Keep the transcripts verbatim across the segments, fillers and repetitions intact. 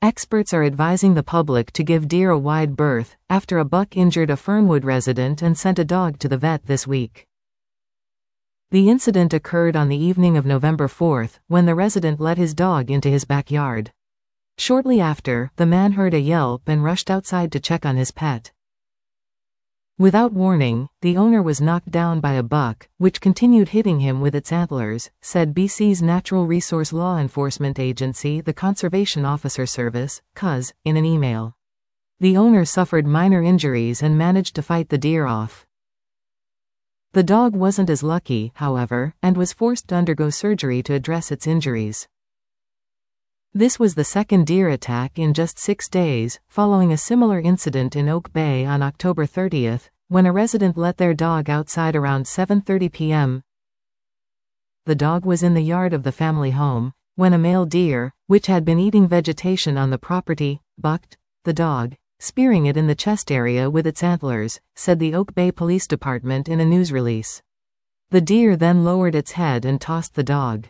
Experts are advising the public to give deer a wide berth, after a buck injured a Fernwood resident and sent a dog to the vet this week. The incident occurred on the evening of November fourth, when the resident let his dog into his backyard. Shortly after, the man heard a yelp and rushed outside to check on his pet. Without warning, the owner was knocked down by a buck, which continued hitting him with its antlers, said B C's Natural Resource Law Enforcement Agency, the Conservation Officer Service, C O S, in an email. The owner suffered minor injuries and managed to fight the deer off. The dog wasn't as lucky, however, and was forced to undergo surgery to address its injuries. This was the second deer attack in just six days, following a similar incident in Oak Bay on October thirtieth, when a resident let their dog outside around seven thirty p m The dog was in the yard of the family home, when a male deer, which had been eating vegetation on the property, bucked the dog, spearing it in the chest area with its antlers, said the Oak Bay Police Department in a news release. The deer then lowered its head and tossed the dog.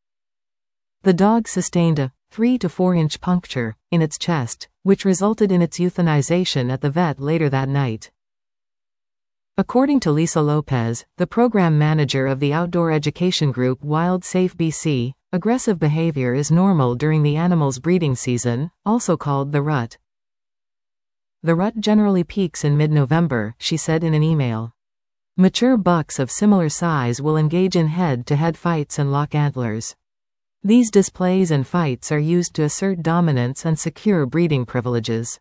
The dog sustained a three to four inch puncture in its chest, which resulted in its euthanization at the vet later that night. According to Lisa Lopez, the program manager of the outdoor education group Wild Safe B C, aggressive behavior is normal during the animal's breeding season, also called the rut. The rut generally peaks in mid-November, she said in an email. Mature bucks of similar size will engage in head-to-head fights and lock antlers. These displays and fights are used to assert dominance and secure breeding privileges.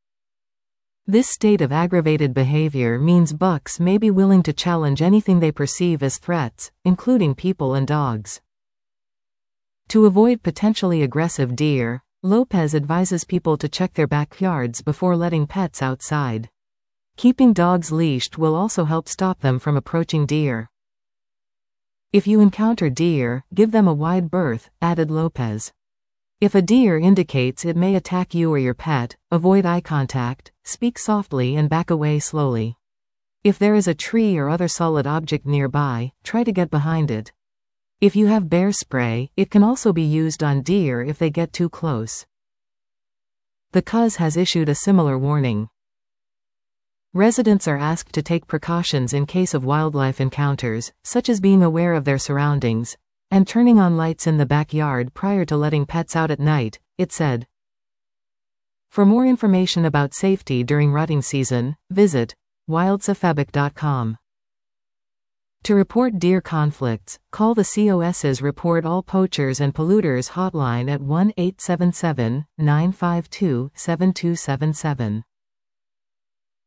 This state of aggravated behavior means bucks may be willing to challenge anything they perceive as threats, including people and dogs. To avoid potentially aggressive deer, Lopez advises people to check their backyards before letting pets outside. Keeping dogs leashed will also help stop them from approaching deer. If you encounter deer, give them a wide berth, added Lopez. If a deer indicates it may attack you or your pet, avoid eye contact, speak softly and back away slowly. If there is a tree or other solid object nearby, try to get behind it. If you have bear spray, it can also be used on deer if they get too close. The C O S has issued a similar warning. Residents are asked to take precautions in case of wildlife encounters, such as being aware of their surroundings, and turning on lights in the backyard prior to letting pets out at night, it said. For more information about safety during rutting season, visit wild safebic dot com. To report deer conflicts, call the COS's Report All Poachers and Polluters hotline at one eight seven seven, nine five two, seven two seven seven.